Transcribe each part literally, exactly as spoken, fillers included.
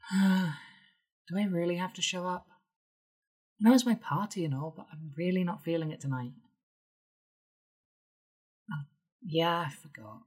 Do I really have to show up? I know it's my party and all, but I'm really not feeling it tonight. Oh, yeah, I forgot.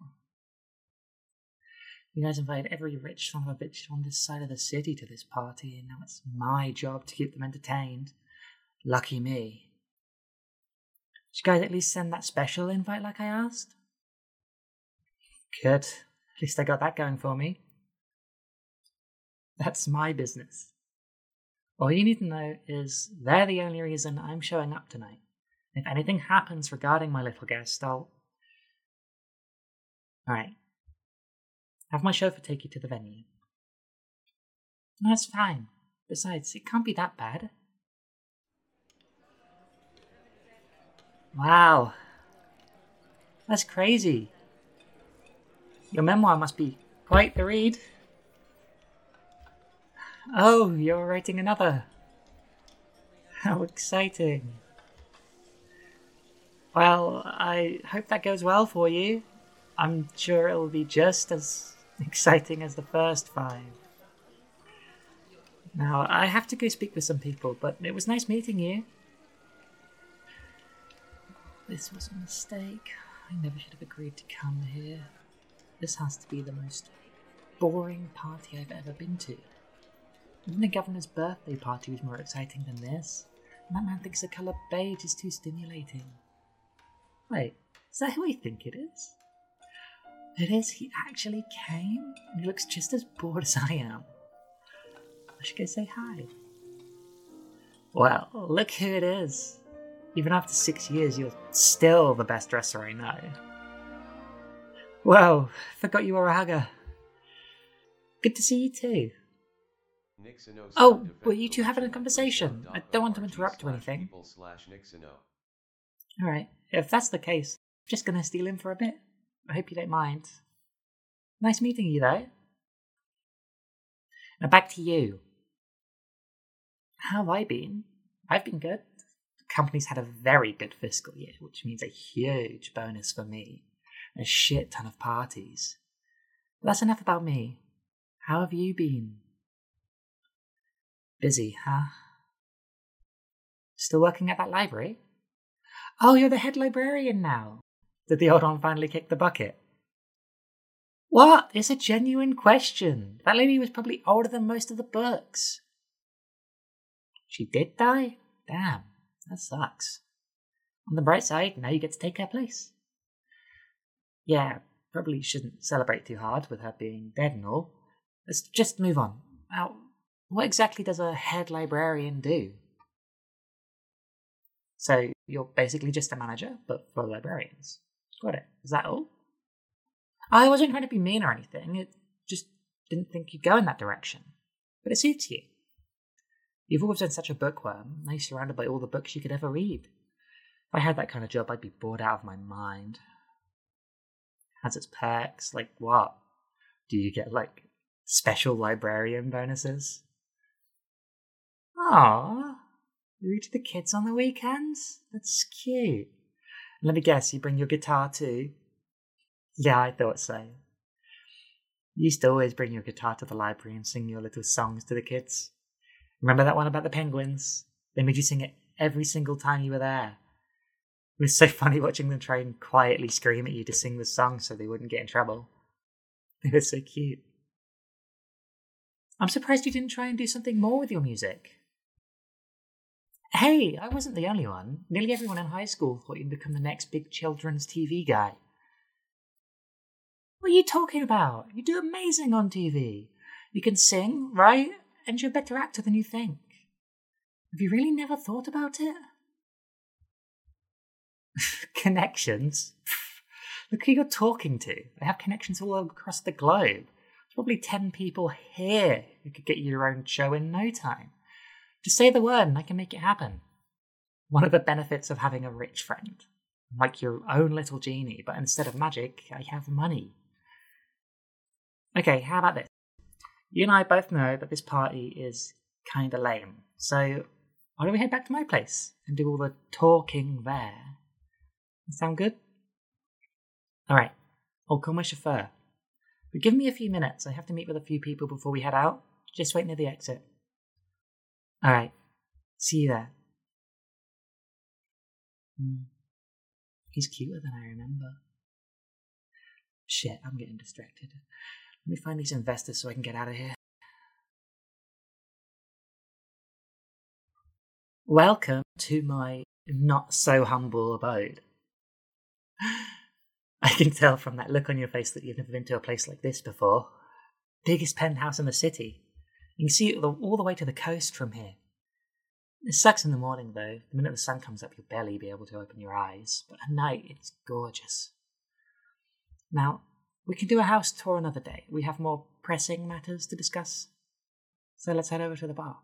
You guys invited every rich son of a bitch on this side of the city to this party, and now it's my job to keep them entertained. Lucky me. Did you guys at least send that special invite like I asked? Good. At least I got that going for me. That's my business. All you need to know is they're the only reason I'm showing up tonight. If anything happens regarding my little guest, I'll... Alright. Have my chauffeur take you to the venue. No, it's fine. Besides, it can't be that bad. Wow. That's crazy. Your memoir must be quite the read. Oh, you're writing another. How exciting. Well, I hope that goes well for you. I'm sure it'll be just as exciting as the first five. Now, I have to go speak with some people, but it was nice meeting you. This was a mistake. I never should have agreed to come here. This has to be the most boring party I've ever been to. Even the governor's birthday party was more exciting than this. And that man thinks the colour beige is too stimulating. Wait, is that who I think it is? It is, he actually came? And he looks just as bored as I am. I should go say hi. Well, look who it is. Even after six years, you're still the best dresser I know. Whoa, forgot you were a hugger. Good to see you too. Oh, were you two having a conversation? I don't want to interrupt or anything. Alright, if that's the case, I'm just gonna steal in for a bit. I hope you don't mind. Nice meeting you though. Now back to you. How have I been? I've been good. The company's had a very good fiscal year, which means a huge bonus for me. A shit ton of parties. But that's enough about me. How have you been? Busy, huh? Still working at that library? Oh, you're the head librarian now. Did the old one finally kick the bucket? What? It's a genuine question. That lady was probably older than most of the books. She did die? Damn, that sucks. On the bright side, now you get to take her place. Yeah, probably shouldn't celebrate too hard with her being dead and all. Let's just move on. Now, what exactly does a head librarian do? So, you're basically just a manager, but for librarians. Got it. Is that all? I wasn't trying to be mean or anything. It just didn't think you'd go in that direction. But it suits you. You've always been such a bookworm. Now you're surrounded by all the books you could ever read. If I had that kind of job, I'd be bored out of my mind. Has its perks. Like what? Do you get, like, special librarian bonuses? Aww. You read to the kids on the weekends? That's cute. Let me guess, you bring your guitar too? Yeah, I thought so. You used to always bring your guitar to the library and sing your little songs to the kids. Remember that one about the penguins? They made you sing it every single time you were there. It was so funny watching them try and quietly scream at you to sing the song so they wouldn't get in trouble. It was so cute. I'm surprised you didn't try and do something more with your music. Hey, I wasn't the only one. Nearly everyone in high school thought you'd become the next big children's T V guy. What are you talking about? You do amazing on T V. You can sing, write, and you're a better actor than you think. Have you really never thought about it? Connections? Look who you're talking to. They have connections all across the globe. There's probably ten people here who could get you your own show in no time. Just say the word and I can make it happen. One of the benefits of having a rich friend. I'm like your own little genie, but instead of magic, I have money. Okay, how about this? You and I both know that this party is kinda lame, so why don't we head back to my place and do all the talking there? Sound good? Alright, I'll call my chauffeur. But give me a few minutes, I have to meet with a few people before we head out. Just wait near the exit. Alright, see you there. Mm. He's cuter than I remember. Shit, I'm getting distracted. Let me find these investors so I can get out of here. Welcome to my not-so-humble abode. I can tell from that look on your face that you've never been to a place like this before. Biggest penthouse in the city. You can see it all the way to the coast from here. It sucks in the morning, though. The minute the sun comes up, you'll barely be able to open your eyes. But at night, it's gorgeous. Now, we can do a house tour another day. We have more pressing matters to discuss. So let's head over to the bar.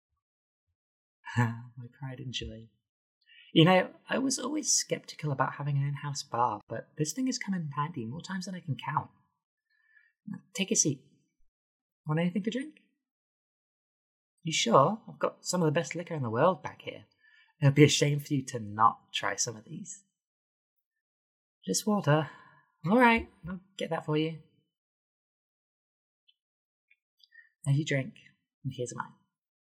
My pride and joy. You know, I was always skeptical about having an in-house bar, but this thing has come in handy more times than I can count. Now, take a seat. Want anything to drink? You sure? I've got some of the best liquor in the world back here. It would be a shame for you to not try some of these. Just water. All right, I'll get that for you. Now you drink, and here's mine.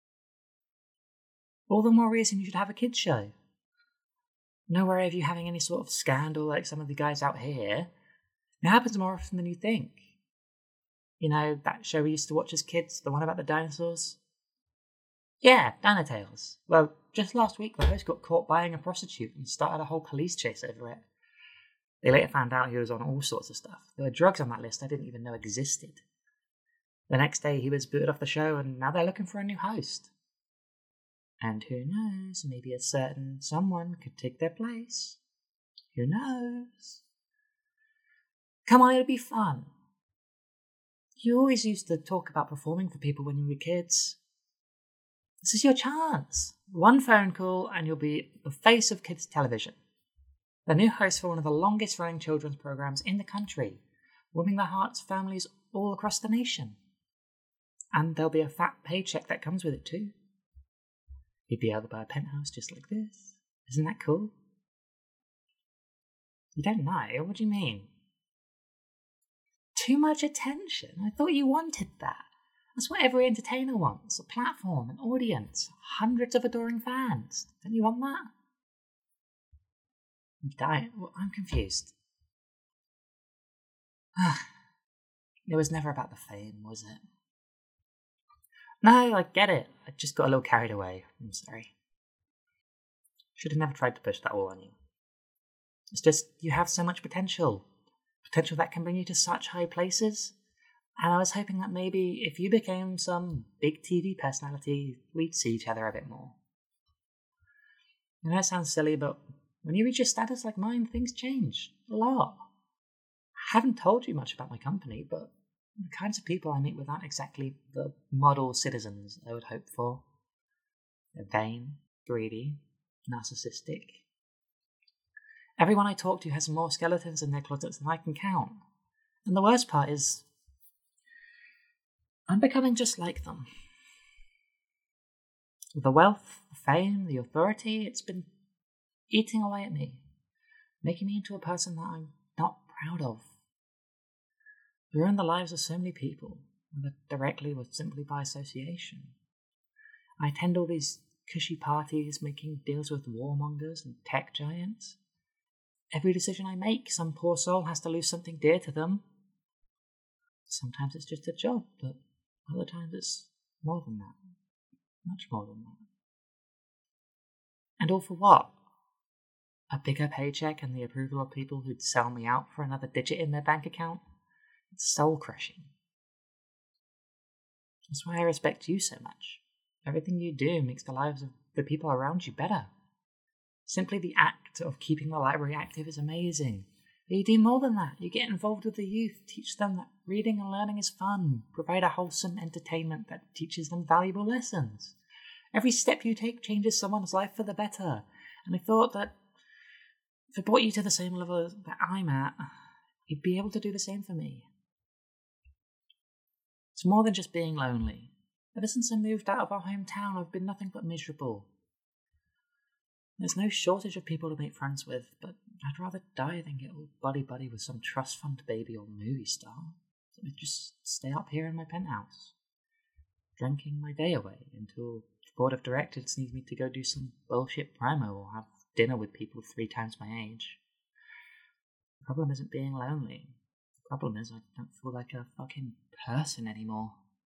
All the more reason you should have a kids show. No worry of you having any sort of scandal like some of the guys out here. It happens more often than you think. You know, that show we used to watch as kids, the one about the dinosaurs? Yeah, Dinotales. Well, just last week the host got caught buying a prostitute and started a whole police chase over it. They later found out he was on all sorts of stuff. There were drugs on that list I didn't even know existed. The next day he was booted off the show and now they're looking for a new host. And who knows, maybe a certain someone could take their place. Who knows? Come on, it'll be fun. You always used to talk about performing for people when you were kids. This is your chance. One phone call and you'll be the face of kids' television. The new host for one of the longest running children's programs in the country, warming the hearts of families all across the nation. And there'll be a fat paycheck that comes with it too. You'd be able to buy a penthouse just like this. Isn't that cool? You don't know? What do you mean? Too much attention? I thought you wanted that. That's what every entertainer wants. A platform, an audience, hundreds of adoring fans. Don't you want that? You don't? Well, I'm confused. It was never about the fame, was it? No, I get it. I just got a little carried away. I'm sorry. Should have never tried to push that all on you. It's just, you have so much potential. Potential that can bring you to such high places. And I was hoping that maybe if you became some big T V personality, we'd see each other a bit more. I know it sounds silly, but when you reach a status like mine, things change. A lot. I haven't told you much about my company, but the kinds of people I meet with aren't exactly the model citizens I would hope for. They're vain, greedy, narcissistic. Everyone I talk to has more skeletons in their closets than I can count. And the worst part is, I'm becoming just like them. The wealth, the fame, the authority, it's been eating away at me, making me into a person that I'm not proud of. We ruin the lives of so many people, whether directly or simply by association. I attend all these cushy parties, making deals with warmongers and tech giants. Every decision I make, some poor soul has to lose something dear to them. Sometimes it's just a job, but other times it's more than that. Much more than that. And all for what? A bigger paycheck and the approval of people who'd sell me out for another digit in their bank account? It's soul-crushing. That's why I respect you so much. Everything you do makes the lives of the people around you better. Simply the act of keeping the library active is amazing. But you do more than that. You get involved with the youth, teach them that reading and learning is fun, provide a wholesome entertainment that teaches them valuable lessons. Every step you take changes someone's life for the better. And I thought that if I brought you to the same level that I'm at, you'd be able to do the same for me. It's more than just being lonely. Ever since I moved out of our hometown, I've been nothing but miserable. There's no shortage of people to make friends with, but I'd rather die than get all buddy-buddy with some trust fund baby or movie star. So I'd just stay up here in my penthouse. drinking my day away until the board of directors needs me to go do some bullshit promo or have dinner with people three times my age. The problem isn't being lonely. The problem is I don't feel like a fucking person anymore.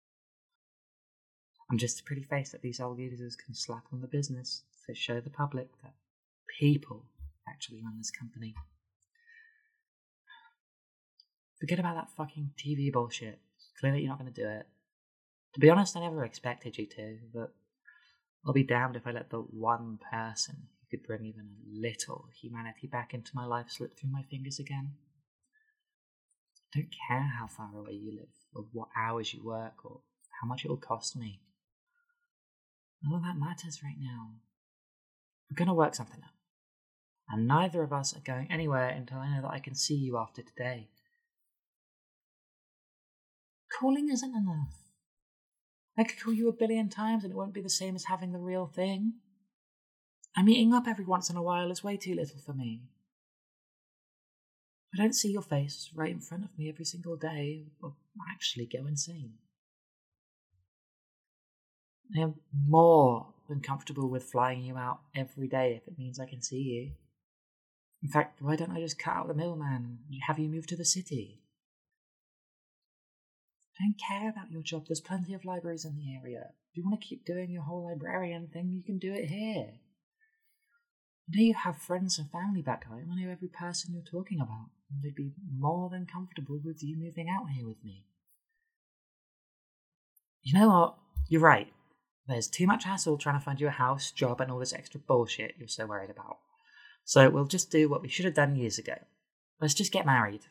I'm just a pretty face that these old users can slap on the business to show the public that people actually run this company. Forget about that fucking T V bullshit. Clearly you're not going to do it. To be honest, I never expected you to, but I'll be damned if I let the one person who could bring even a little humanity back into my life slip through my fingers again. I don't care how far away you live, or what hours you work, or how much it will cost me. All that matters right now. We're going to work something out. And neither of us are going anywhere until I know that I can see you after today. Calling isn't enough. I could call you a billion times and it won't be the same as having the real thing. And meeting up every once in a while is way too little for me. I don't see your face right in front of me every single day, or actually go insane. I am more than comfortable with flying you out every day if it means I can see you. In fact, why don't I just cut out the middleman and have you move to the city? I don't care about your job. There's plenty of libraries in the area. If you want to keep doing your whole librarian thing, you can do it here. I know you have friends and family back home. I know every person you're talking about. And they'd be more than comfortable with you moving out here with me. You know what? You're right. There's too much hassle trying to find you a house, job, and all this extra bullshit you're so worried about. So we'll just do what we should have done years ago. Let's just get married.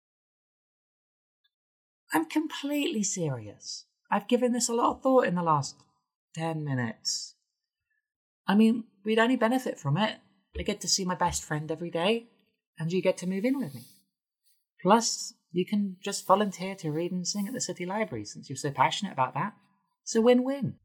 I'm completely serious. I've given this a lot of thought in the last ten minutes. I mean, we'd only benefit from it. I get to see my best friend every day, and you get to move in with me. Plus, you can just volunteer to read and sing at the city library since you're so passionate about that. It's a win-win.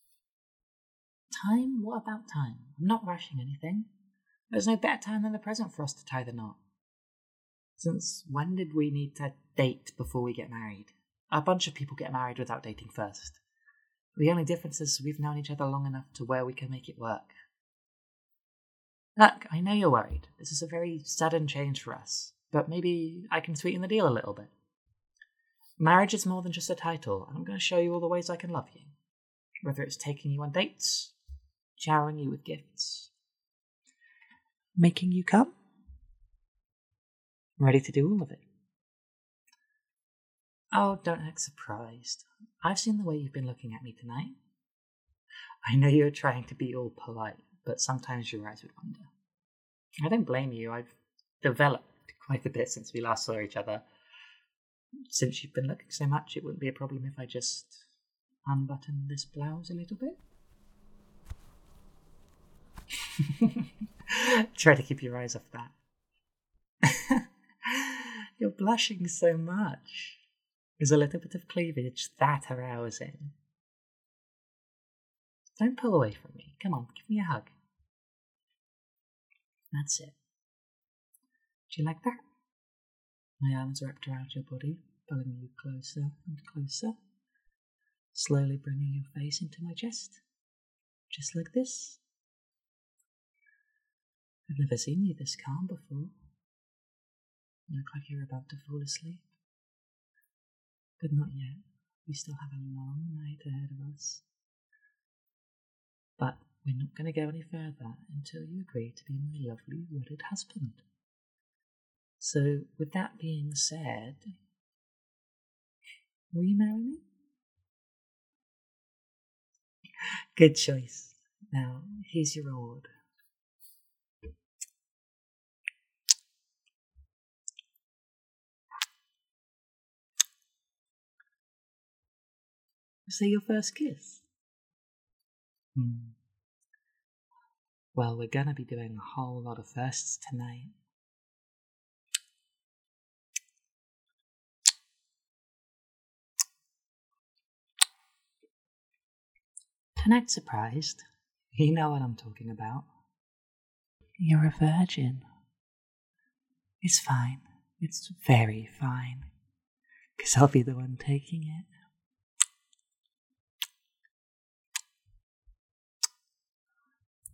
Time? What about time? I'm not rushing anything. There's no better time than the present for us to tie the knot. Since when did we need to date before we get married? A bunch of people get married without dating first. The only difference is we've known each other long enough to where we can make it work. Look, I know you're worried. This is a very sudden change for us, but maybe I can sweeten the deal a little bit. Marriage is more than just a title, and I'm going to show you all the ways I can love you. Whether it's taking you on dates, showering you with gifts, making you come. I'm ready to do all of it. Oh, don't act surprised. I've seen the way you've been looking at me tonight. I know you're trying to be all polite, but sometimes your eyes would wander. I don't blame you. I've developed quite a bit since we last saw each other. Since you've been looking so much, it wouldn't be a problem if I just unbutton this blouse a little bit. Try to keep your eyes off that. You're blushing so much. Is a little bit of cleavage that arousing? Don't pull away from me. Come on, give me a hug. That's it. Do you like that? My arms wrapped around your body, pulling you closer and closer, slowly bringing your face into my chest. Just like this. I've never seen you this calm before. You look like you're about to fall asleep. But not yet. We still have a long night ahead of us. But we're not going to go any further until you agree to be my lovely wedded husband. So, with that being said, will you marry me? Good choice. Now, here's your reward. Say your first kiss. Hmm. Well, we're gonna be doing a whole lot of firsts tonight. Tonight's surprised. You know what I'm talking about. You're a virgin. It's fine. It's very fine. 'Cause I'll be the one taking it.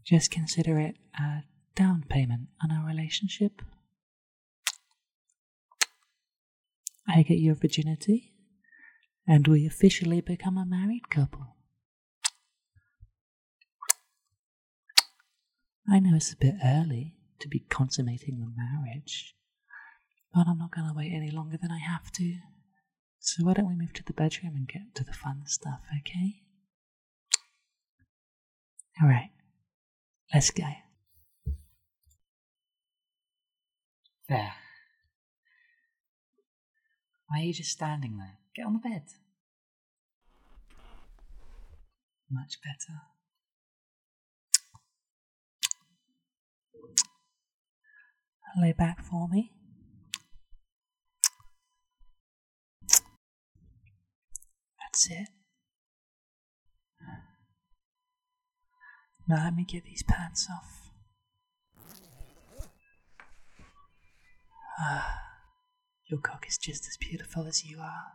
Just consider it a down payment on our relationship. I get your virginity, and we officially become a married couple. I know it's a bit early to be consummating the marriage, but I'm not going to wait any longer than I have to. So why don't we move to the bedroom and get to the fun stuff, okay? Alright, let's go. There. Why are you just standing there? Get on the bed. Much better. Lay back for me. That's it. Now let me get these pants off. Ah, your cock is just as beautiful as you are.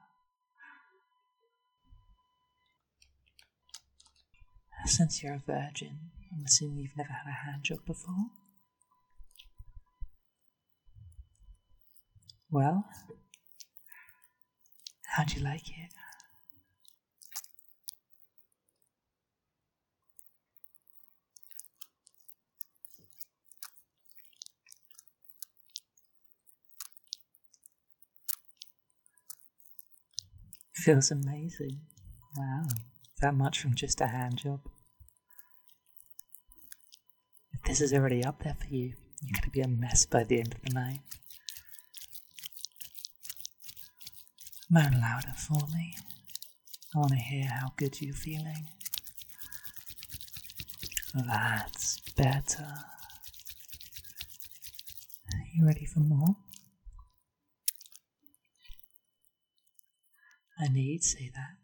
Since you're a virgin, I'm assuming you've never had a hand job before? Well, how'd you like it? Feels amazing. Wow, that much from just a hand job. If this is already up there for you, you're going to be a mess by the end of the night. Moan louder for me. I want to hear how good you're feeling. That's better. You ready for more? I knew you'd say that.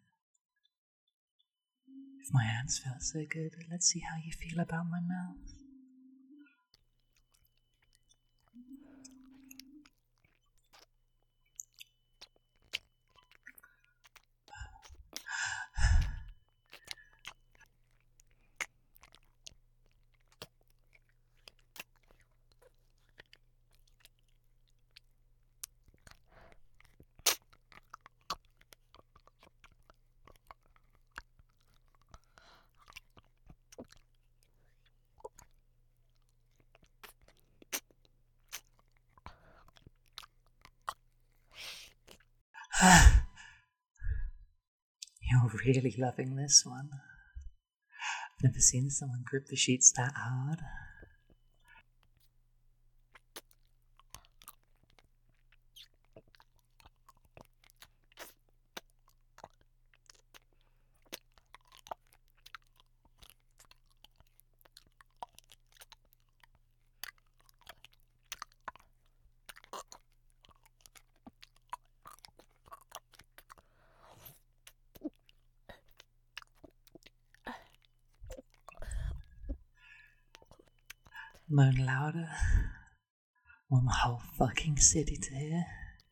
If my hands feel so good, let's see how you feel about my mouth. You're really loving this one. I've never seen someone grip the sheets that hard. Moan louder. I want the whole fucking city to hear.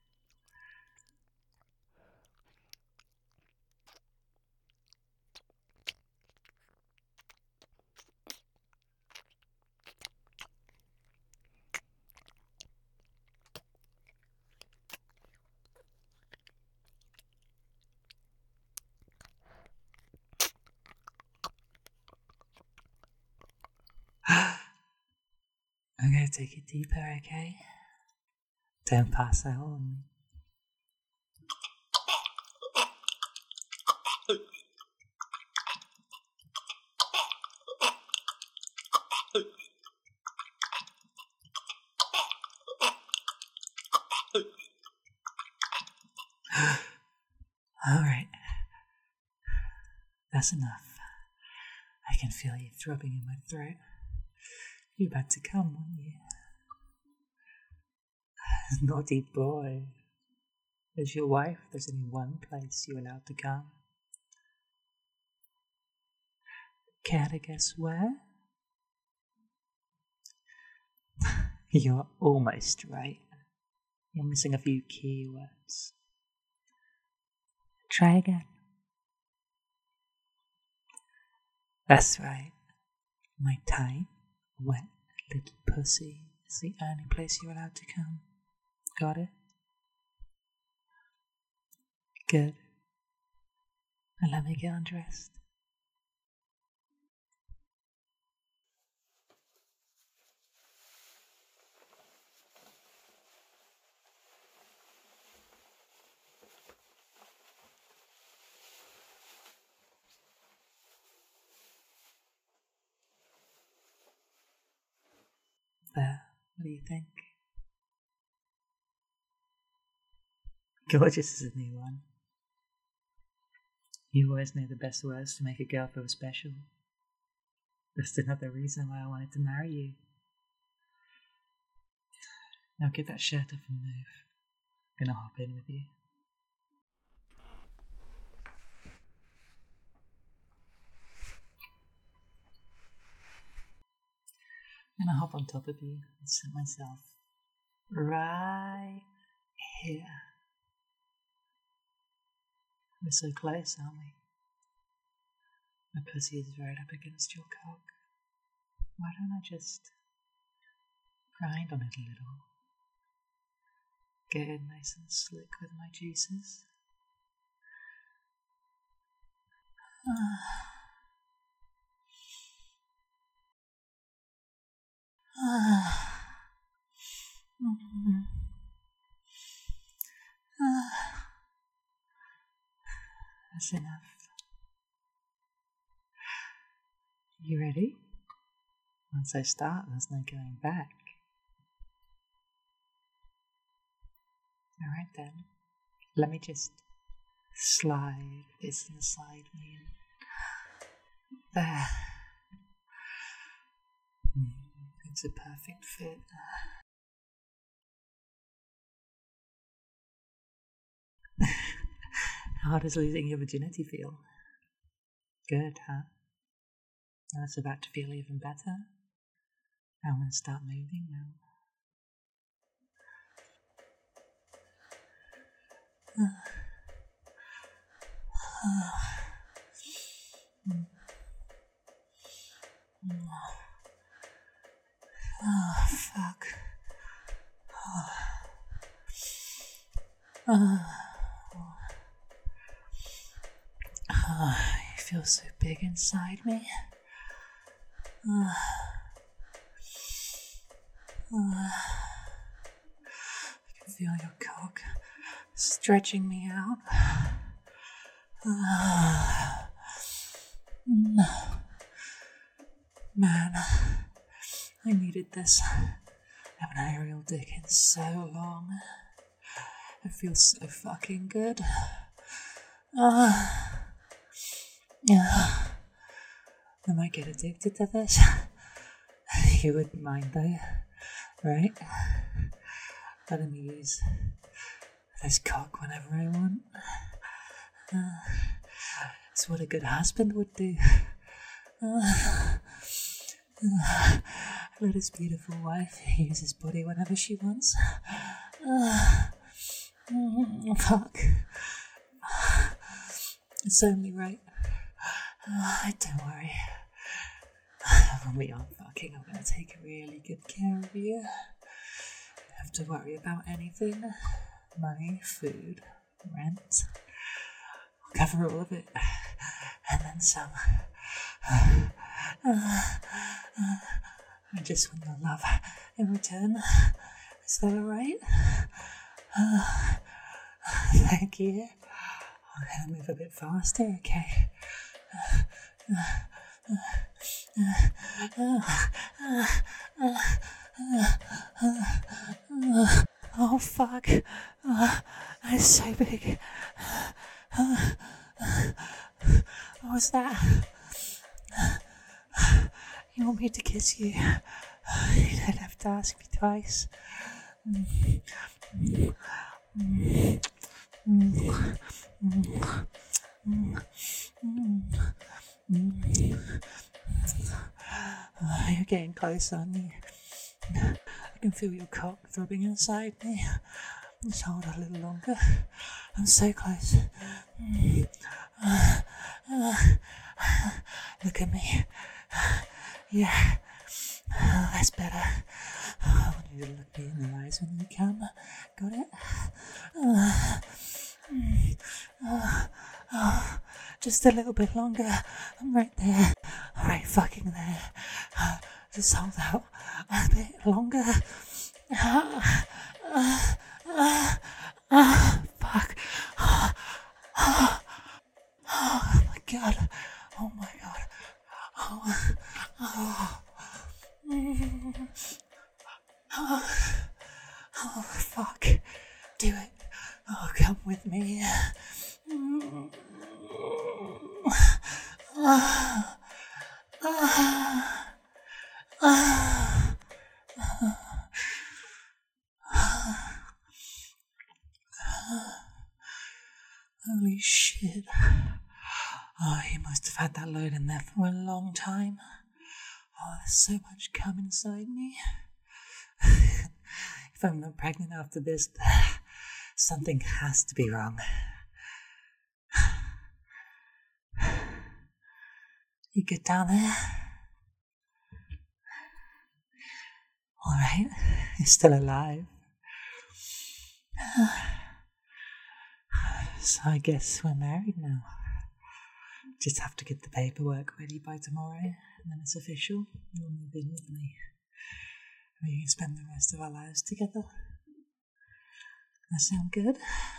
I'm gonna take it deeper, okay? Don't pass out on me. Alright. That's enough. I can feel you throbbing in my throat. You're about to come, aren't you? Naughty boy. As your wife, there's only one place you're allowed to come. Care to guess where? You're almost right. You're missing a few key words. Try again. That's right. My tight, Wet little pussy is the only place you're allowed to come. Got it? Good. And let me get undressed. There, what do you think? Gorgeous is a new one. You always know the best words to make a girl feel special. Just another reason why I wanted to marry you. Now get that shirt off and move. I'm gonna hop in with you. I'm gonna hop on top of you and sit myself right here. We're so close, aren't we? My pussy is right up against your cock. Why don't I just grind on it a little? Get it nice and slick with my juices. Ah. Ah. Mm-hmm. Ah. That's enough. You ready? Once I start, there's no going back. Alright then, let me just slide this inside me. There. It's a perfect fit. How does losing your virginity feel? Good, huh? Now it's about to feel even better. I'm going to start moving now. Oh, fuck. Oh. Oh. Oh, you feel so big inside me. Oh. Oh. I can feel your cock stretching me out. Oh. Man, I needed this. I haven't had a real dick in so long. It feels so fucking good. Uh, yeah. I might get addicted to this. You wouldn't mind though, right? Letting me use this cock whenever I want. Uh, it's what a good husband would do. Uh, uh, let his beautiful wife use his body whenever she wants. Uh, mm, fuck. It's only right. Uh, don't worry. When we aren't fucking, I'm going to take really good care of you. You don't have to worry about anything. Money, food, rent. I'll cover all of it. And then some. Uh, uh, uh, I just want the love in return. Is that alright? Uh, thank you. I'm going to move a bit faster, okay? Uh, uh, uh, uh, uh, uh, oh fuck. Uh, that's so big. Uh, uh, what was that? You want me to kiss you? You don't have to ask me twice. Mm. Mm. Mm. Mm. Mm. Mm. Oh, you're getting close, aren't you? I can feel your cock throbbing inside me. Just hold a little longer. I'm so close. Mm. Uh, uh, look at me. Yeah, Oh, that's better. Oh, I want you to look me in the eyes when you come. Got it? Oh, oh, oh, just a little bit longer. I'm right there. Right fucking there. Just hold out a bit longer. Oh, oh, oh, oh, fuck. Oh, oh, oh my god. Oh my god. Oh, oh. Oh, oh, fuck. Do it. Oh, come with me. Oh, oh, oh, holy shit. Oh, he must have had that load in there for a long time. Oh, there's so much cum inside me. If I'm not pregnant after this, something has to be wrong. You good down there? Alright, you're still alive. So I guess we're married now. Just have to get the paperwork ready by tomorrow, and then it's official. You'll move in with me. We can spend the rest of our lives together. That sound good?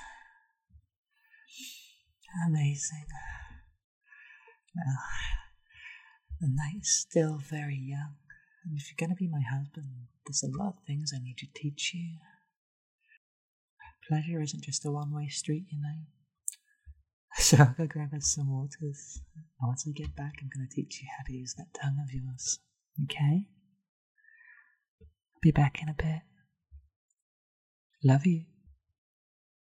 Amazing. Well, the night's still very young, and if you're going to be my husband, there's a lot of things I need to teach you. Pleasure isn't just a one-way street, you know. So I'll go grab us some waters. And once I get back, I'm going to teach you how to use that tongue of yours. Okay? Be back in a bit. Love you.